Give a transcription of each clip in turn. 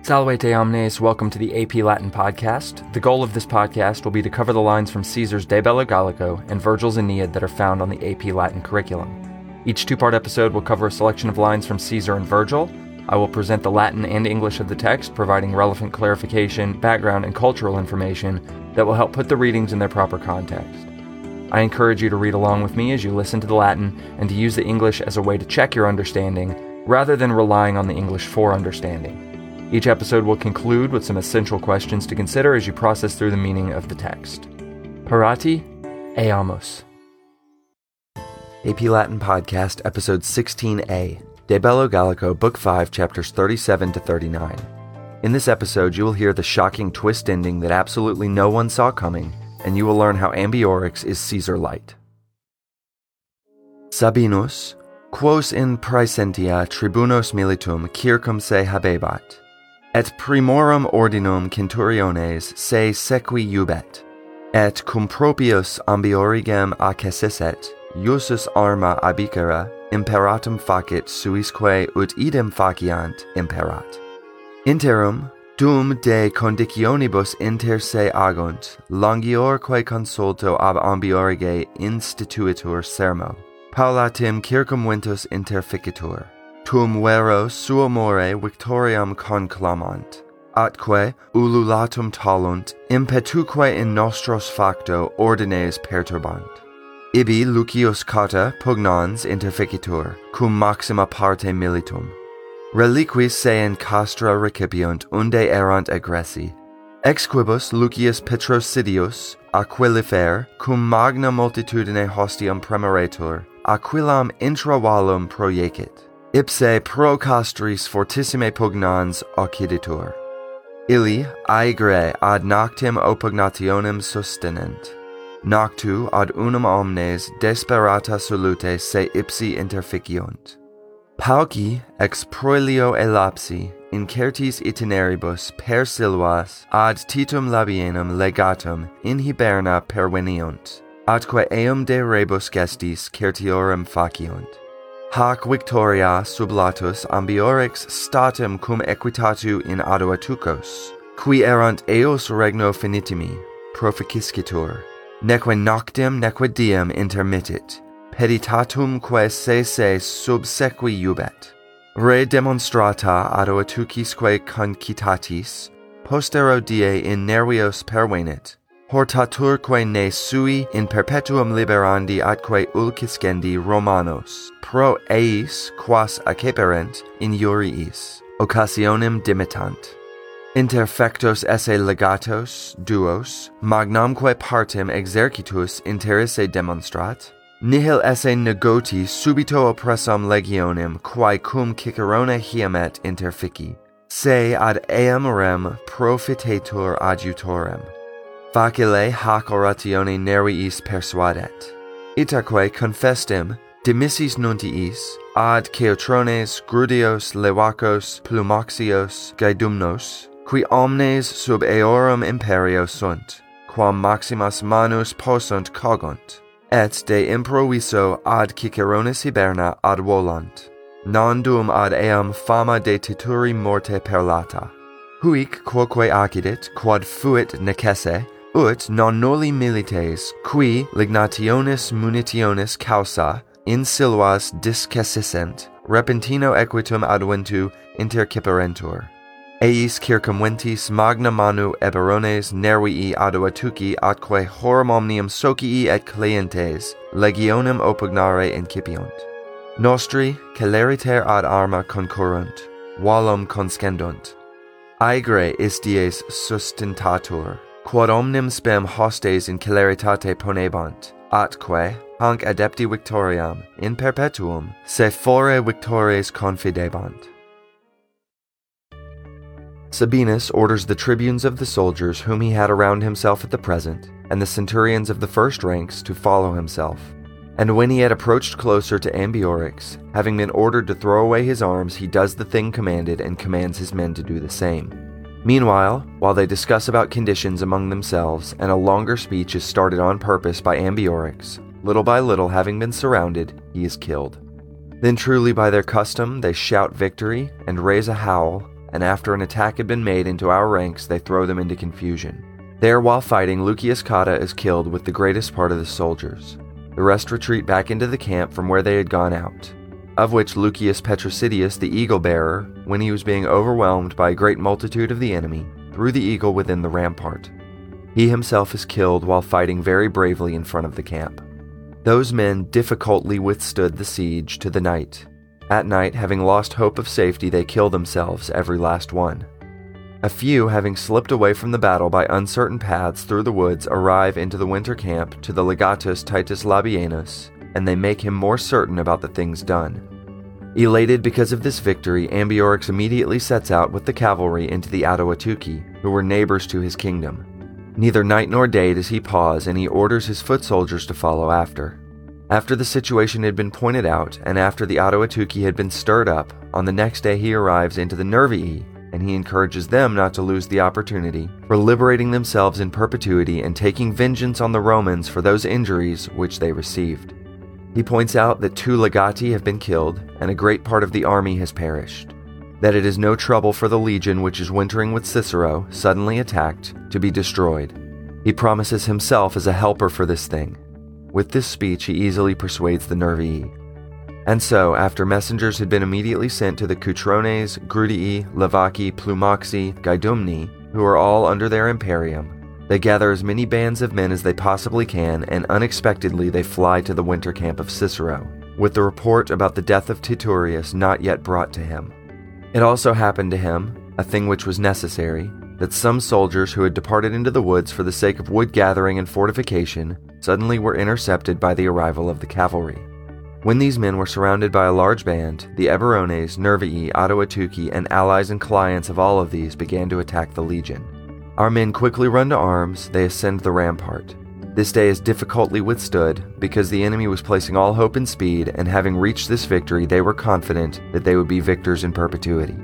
Salve omnes, welcome to the AP Latin podcast. The goal of this podcast will be to cover the lines from Caesar's De Bello Gallico and Virgil's Aeneid that are found on the AP Latin curriculum. Each two-part episode will cover a selection of lines from Caesar and Virgil. I will present the Latin and English of the text, providing relevant clarification, background, and cultural information that will help put the readings in their proper context. I encourage you to read along with me as you listen to the Latin and to use the English as a way to check your understanding, rather than relying on the English for understanding. Each episode will conclude with some essential questions to consider as you process through the meaning of the text. Parati, eamus. AP Latin Podcast, Episode 16a, De Bello Gallico, Book 5, Chapters 37 to 39. In this episode, you will hear the shocking twist ending that absolutely no one saw coming, and you will learn how Ambiorix is Caesar light. Sabinus, quos in praesentia tribunos militum circum se habebat, et primorum ordinum centuriones se sequi iubet, et cum propius ambiorigem accessit, iusus arma abicera, imperatum facit suisque ut idem faciant imperat. Interum, dum de conditionibus inter se agunt, longiorque consulto ab ambiorige instituitur sermo, paulatim circumventus interficitur. Tum vero suo more victoriam conclamant, atque ululatum talunt, impetuque in nostros facto ordines perturbant. Ibi Lucius Cata pugnans interficitur, cum maxima parte militum. Reliquis se in castra recipiunt unde erant aggressi. Ex quibus Lucius Petrosidius, aquilifer, cum magna multitudine hostium premeretur, aquillam intravalum proiecit. Ipse pro castris fortissime pugnans occiditur. Illi aegre ad noctem opugnationem sustenent. Noctu ad unum omnes desperata salute se ipsi interficiunt. Pauci ex proelio elapsi incertis itineribus per silvas ad titum labienum legatum in hiberna perveniunt, atque eum de rebus gestis certiorum faciunt. Hac victoria sublatus ambiorix statum cum equitatu in aduatucos, qui erant eos regno finitimi, proficiscitur, neque noctem neque diem intermittit, peditatum que se subsequi iubet. Re demonstrata aduatucisque concitatis, postero die in nervios pervenit, hortaturque ne sui in perpetuum liberandi atque ulciscendi Romanos, pro eis quas acceperent in iuriis, occasionem dimittant. Interfectos esse legatos, duos, magnamque partem exercitus interesse demonstrat, nihil esse negoti subito oppressam legionem quae cum Cicerone hiamet interfici, se ad eam rem profitetur adjutorem. Facile hac oratione nerviis persuadet. Itaque confestim, dimissis nuntiis, ad Ceotrones, Grudios, Levacos, Plumaxios, Gaidumnos, qui omnes sub eorum imperio sunt, quam maximas manus possunt cogunt, et de improviso ad Cicerones hiberna ad volant, non dum ad eam fama de tituri morte perlata. Huic quoque accidit, quod fuit necesse, ut non noli milites, qui lignationis munitionis causa, in silvas discessissent, repentino equitum adventu interciperentur. Eis circumventis magna manu eberones nervii aduatuci atque horum omnium socii et clientes legionem opugnare incipiunt. Nostri celeriter ad arma concurrunt, valum conscendunt. Aegre isties sustentatur, quod omnem spem hostes in celeritate ponebant, atque, hanc adepti victoriam, in perpetuum, se fore victores confidebant. Sabinus orders the tribunes of the soldiers whom he had around himself at the present, and the centurions of the first ranks to follow himself. And when he had approached closer to Ambiorix, having been ordered to throw away his arms, he does the thing commanded and commands his men to do the same. Meanwhile, while they discuss about conditions among themselves, and a longer speech is started on purpose by Ambiorix, little by little having been surrounded, he is killed. Then truly by their custom they shout victory and raise a howl, and after an attack had been made into our ranks, they throw them into confusion. There, while fighting, Lucius Cotta is killed with the greatest part of the soldiers. The rest retreat back into the camp from where they had gone out, of which Lucius Petrosidius, the eagle-bearer, when he was being overwhelmed by a great multitude of the enemy, threw the eagle within the rampart. He himself is killed while fighting very bravely in front of the camp. Those men difficultly withstood the siege to the night. At night, having lost hope of safety, they kill themselves, every last one. A few, having slipped away from the battle by uncertain paths through the woods, arrive into the winter camp to the legatus Titus Labienus, and they make him more certain about the things done. Elated because of this victory, Ambiorix immediately sets out with the cavalry into the Aduatuci, who were neighbors to his kingdom. Neither night nor day does he pause, and he orders his foot soldiers to follow after. After the situation had been pointed out, and after the Aduatuci had been stirred up, on the next day he arrives into the Nervii, and he encourages them not to lose the opportunity for liberating themselves in perpetuity and taking vengeance on the Romans for those injuries which they received. He points out that 2 legati have been killed, and a great part of the army has perished. That it is no trouble for the legion which is wintering with Cicero, suddenly attacked, to be destroyed. He promises himself as a helper for this thing. With this speech he easily persuades the Nervii. And so, after messengers had been immediately sent to the Cutrones, Grudii, Levaci, Plumaxi, Gaidumni, who are all under their imperium, they gather as many bands of men as they possibly can, and unexpectedly they fly to the winter camp of Cicero, with the report about the death of Titurius not yet brought to him. It also happened to him, a thing which was necessary, that some soldiers who had departed into the woods for the sake of wood gathering and fortification suddenly were intercepted by the arrival of the cavalry. When these men were surrounded by a large band, the Eburones, Nervii, Aduatuci, and allies and clients of all of these began to attack the legion. Our men quickly run to arms, they ascend the rampart. This day is difficultly withstood, because the enemy was placing all hope in speed, and having reached this victory, they were confident that they would be victors in perpetuity.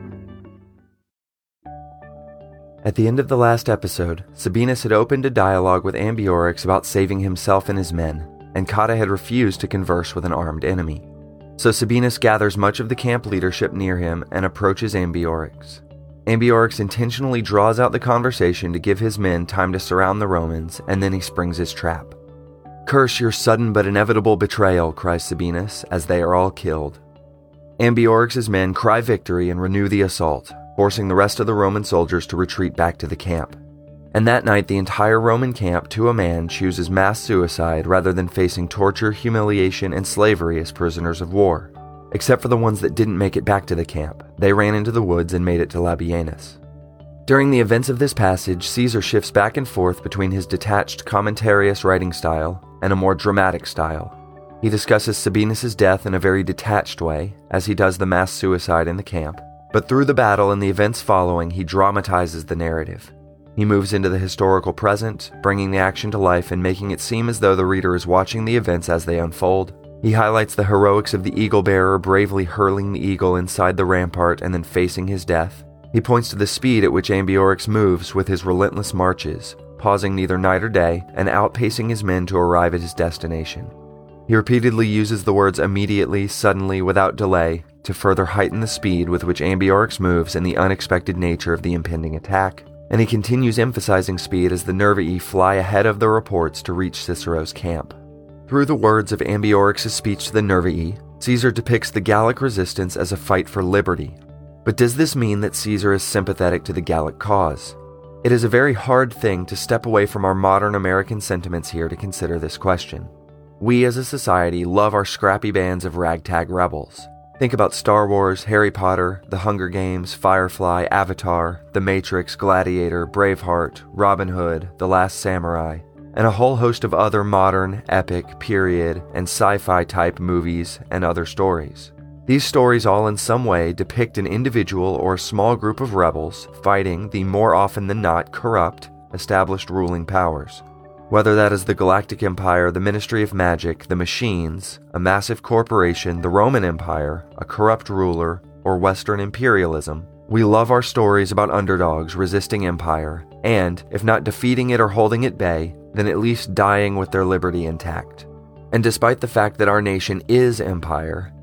At the end of the last episode, Sabinus had opened a dialogue with Ambiorix about saving himself and his men, and Cotta had refused to converse with an armed enemy. So Sabinus gathers much of the camp leadership near him and approaches Ambiorix. Ambiorix intentionally draws out the conversation to give his men time to surround the Romans, and then he springs his trap. "Curse your sudden but inevitable betrayal," cries Sabinus, as they are all killed. Ambiorix's men cry victory and renew the assault, forcing the rest of the Roman soldiers to retreat back to the camp. And that night the entire Roman camp, to a man, chooses mass suicide rather than facing torture, humiliation, and slavery as prisoners of war. Except for the ones that didn't make it back to the camp. They ran into the woods and made it to Labienus. During the events of this passage, Caesar shifts back and forth between his detached commentarious writing style and a more dramatic style. He discusses Sabinus' death in a very detached way, as he does the mass suicide in the camp, but through the battle and the events following, he dramatizes the narrative. He moves into the historical present, bringing the action to life and making it seem as though the reader is watching the events as they unfold. He highlights the heroics of the eagle-bearer bravely hurling the eagle inside the rampart and then facing his death. He points to the speed at which Ambiorix moves with his relentless marches, pausing neither night or day and outpacing his men to arrive at his destination. He repeatedly uses the words immediately, suddenly, without delay, to further heighten the speed with which Ambiorix moves and the unexpected nature of the impending attack, and he continues emphasizing speed as the Nervii fly ahead of the reports to reach Cicero's camp. Through the words of Ambiorix's speech to the Nervii, Caesar depicts the Gallic resistance as a fight for liberty. But does this mean that Caesar is sympathetic to the Gallic cause? It is a very hard thing to step away from our modern American sentiments here to consider this question. We as a society love our scrappy bands of ragtag rebels. Think about Star Wars, Harry Potter, The Hunger Games, Firefly, Avatar, The Matrix, Gladiator, Braveheart, Robin Hood, The Last Samurai, and a whole host of other modern, epic, period, and sci-fi type movies and other stories. These stories all in some way depict an individual or a small group of rebels fighting the more often than not corrupt, established ruling powers. Whether that is the Galactic Empire, the Ministry of Magic, the Machines, a massive corporation, the Roman Empire, a corrupt ruler, or Western imperialism, we love our stories about underdogs resisting empire, and, if not defeating it or holding at bay, then at least dying with their liberty intact. And despite the fact that our nation is empire,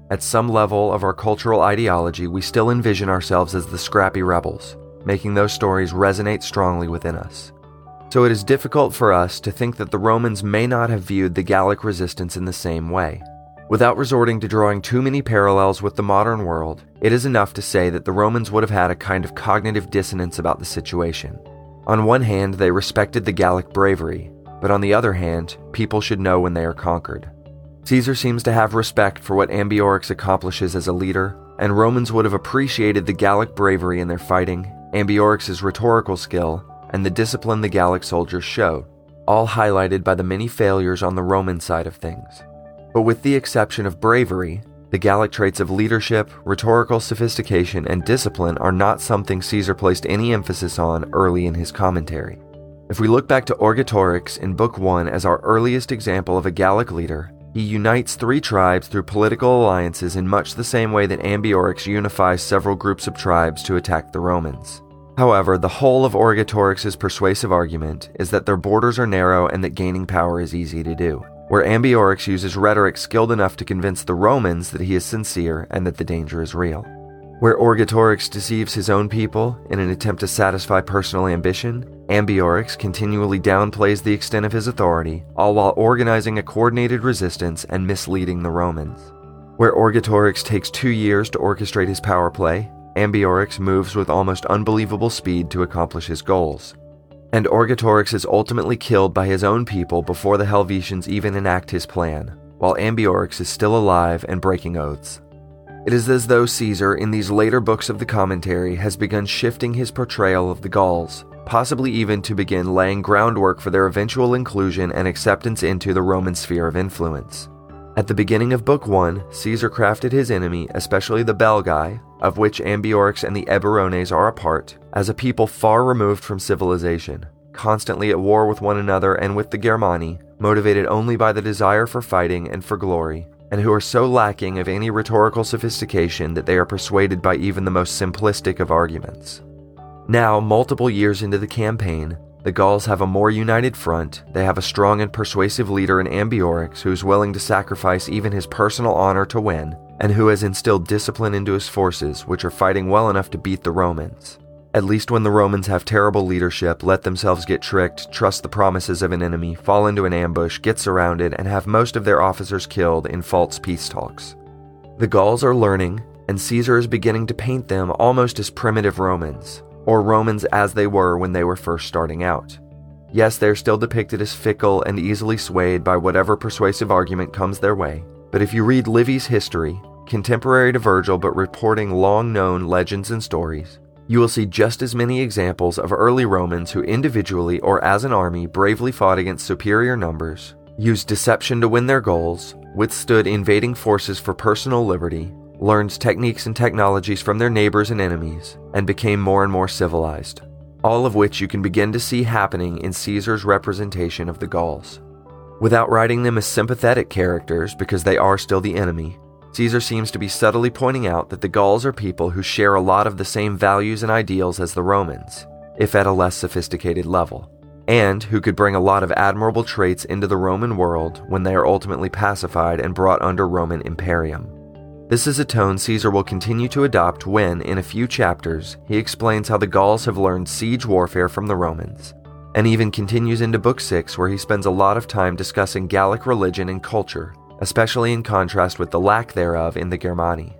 At some level of our cultural ideology, we still envision ourselves as the scrappy rebels, making those stories resonate strongly within us. So it is difficult for us to think that the Romans may not have viewed the Gallic resistance in the same way. Without resorting to drawing too many parallels with the modern world, it is enough to say that the Romans would have had a kind of cognitive dissonance about the situation. On one hand, they respected the Gallic bravery, but on the other hand, people should know when they are conquered. Caesar seems to have respect for what Ambiorix accomplishes as a leader, and Romans would have appreciated the Gallic bravery in their fighting, Ambiorix's rhetorical skill, and the discipline the Gallic soldiers showed, all highlighted by the many failures on the Roman side of things. But with the exception of bravery, the Gallic traits of leadership, rhetorical sophistication, and discipline are not something Caesar placed any emphasis on early in his commentary. If we look back to Orgetorix in Book 1 as our earliest example of a Gallic leader, he unites 3 tribes through political alliances in much the same way that Ambiorix unifies several groups of tribes to attack the Romans. However, the whole of Orgetorix's persuasive argument is that their borders are narrow and that gaining power is easy to do, where Ambiorix uses rhetoric skilled enough to convince the Romans that he is sincere and that the danger is real. Where Orgetorix deceives his own people in an attempt to satisfy personal ambition, Ambiorix continually downplays the extent of his authority, all while organizing a coordinated resistance and misleading the Romans. Where Orgetorix takes 2 years to orchestrate his power play, Ambiorix moves with almost unbelievable speed to accomplish his goals. And Orgetorix is ultimately killed by his own people before the Helvetians even enact his plan, while Ambiorix is still alive and breaking oaths. It is as though Caesar, in these later books of the commentary, has begun shifting his portrayal of the Gauls, possibly even to begin laying groundwork for their eventual inclusion and acceptance into the Roman sphere of influence. At the beginning of Book 1, Caesar crafted his enemy, especially the Belgae, of which Ambiorix and the Eburones are a part, as a people far removed from civilization, constantly at war with one another and with the Germani, motivated only by the desire for fighting and for glory, and who are so lacking of any rhetorical sophistication that they are persuaded by even the most simplistic of arguments. Now, multiple years into the campaign, the Gauls have a more united front, they have a strong and persuasive leader in Ambiorix who is willing to sacrifice even his personal honor to win, and who has instilled discipline into his forces, which are fighting well enough to beat the Romans. At least when the Romans have terrible leadership, let themselves get tricked, trust the promises of an enemy, fall into an ambush, get surrounded, and have most of their officers killed in false peace talks. The Gauls are learning, and Caesar is beginning to paint them almost as primitive Romans, or Romans as they were when they were first starting out. Yes, they're still depicted as fickle and easily swayed by whatever persuasive argument comes their way, but if you read Livy's history, contemporary to Virgil but reporting long-known legends and stories, you will see just as many examples of early Romans who individually or as an army bravely fought against superior numbers, used deception to win their goals, withstood invading forces for personal liberty, learned techniques and technologies from their neighbors and enemies, and became more and more civilized, all of which you can begin to see happening in Caesar's representation of the Gauls. Without writing them as sympathetic characters because they are still the enemy, Caesar seems to be subtly pointing out that the Gauls are people who share a lot of the same values and ideals as the Romans, if at a less sophisticated level, and who could bring a lot of admirable traits into the Roman world when they are ultimately pacified and brought under Roman imperium. This is a tone Caesar will continue to adopt when, in a few chapters, he explains how the Gauls have learned siege warfare from the Romans, and even continues into Book 6 where he spends a lot of time discussing Gallic religion and culture, especially in contrast with the lack thereof in the Germani.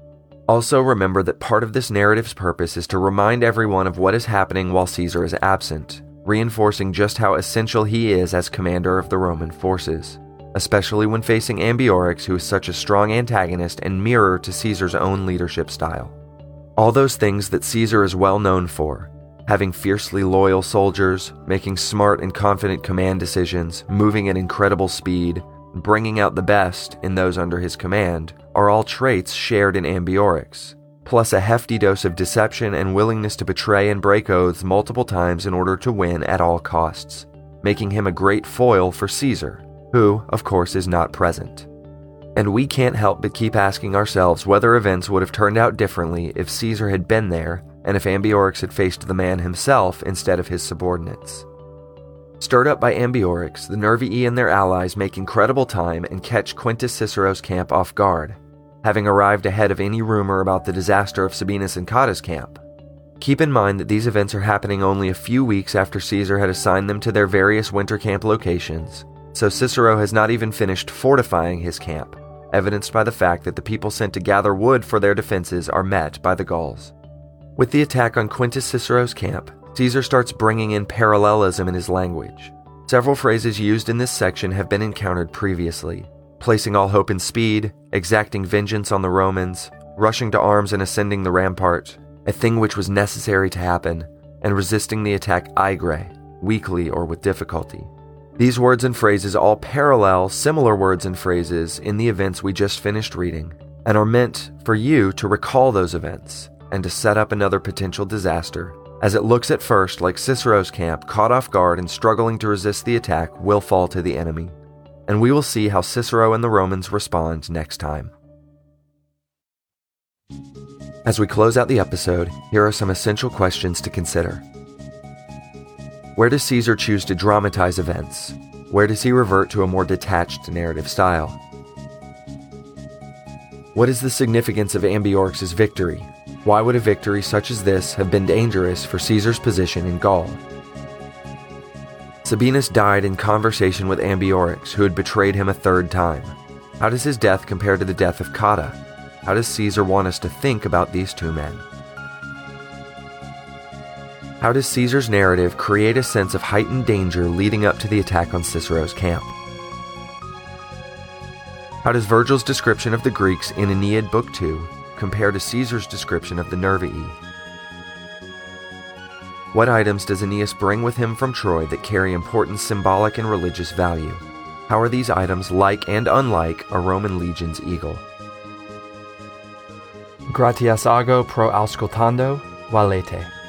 Also remember that part of this narrative's purpose is to remind everyone of what is happening while Caesar is absent, reinforcing just how essential he is as commander of the Roman forces, especially when facing Ambiorix, who is such a strong antagonist and mirror to Caesar's own leadership style. All those things that Caesar is well known for, having fiercely loyal soldiers, making smart and confident command decisions, moving at incredible speed, bringing out the best in those under his command, are all traits shared in Ambiorix, plus a hefty dose of deception and willingness to betray and break oaths multiple times in order to win at all costs, making him a great foil for Caesar, who, of course, is not present. And we can't help but keep asking ourselves whether events would have turned out differently if Caesar had been there and if Ambiorix had faced the man himself instead of his subordinates. Stirred up by Ambiorix, the Nervii and their allies make incredible time and catch Quintus Cicero's camp off guard. having arrived ahead of any rumor about the disaster of Sabinus and Cotta's camp. Keep in mind that these events are happening only a few weeks after Caesar had assigned them to their various winter camp locations, so Cicero has not even finished fortifying his camp, evidenced by the fact that the people sent to gather wood for their defenses are met by the Gauls. With the attack on Quintus Cicero's camp, Caesar starts bringing in parallelism in his language. Several phrases used in this section have been encountered previously: placing all hope in speed, exacting vengeance on the Romans, rushing to arms and ascending the rampart, a thing which was necessary to happen, and resisting the attack aegre, weakly or with difficulty. These words and phrases all parallel similar words and phrases in the events we just finished reading, and are meant for you to recall those events and to set up another potential disaster, as it looks at first like Cicero's camp, caught off guard and struggling to resist the attack, will fall to the enemy. And we will see how Cicero and the Romans respond next time. As we close out the episode, here are some essential questions to consider. Where does Caesar choose to dramatize events? Where does he revert to a more detached narrative style? What is the significance of Ambiorix's victory? Why would a victory such as this have been dangerous for Caesar's position in Gaul? Sabinus died in conversation with Ambiorix, who had betrayed him a third time. How does his death compare to the death of Cotta? How does Caesar want us to think about these two men? How does Caesar's narrative create a sense of heightened danger leading up to the attack on Cicero's camp? How does Virgil's description of the Greeks in Aeneid Book 2 compare to Caesar's description of the Nervii? What items does Aeneas bring with him from Troy that carry important symbolic and religious value? How are these items like and unlike a Roman legion's eagle? Gratias ago pro auscultando, valete.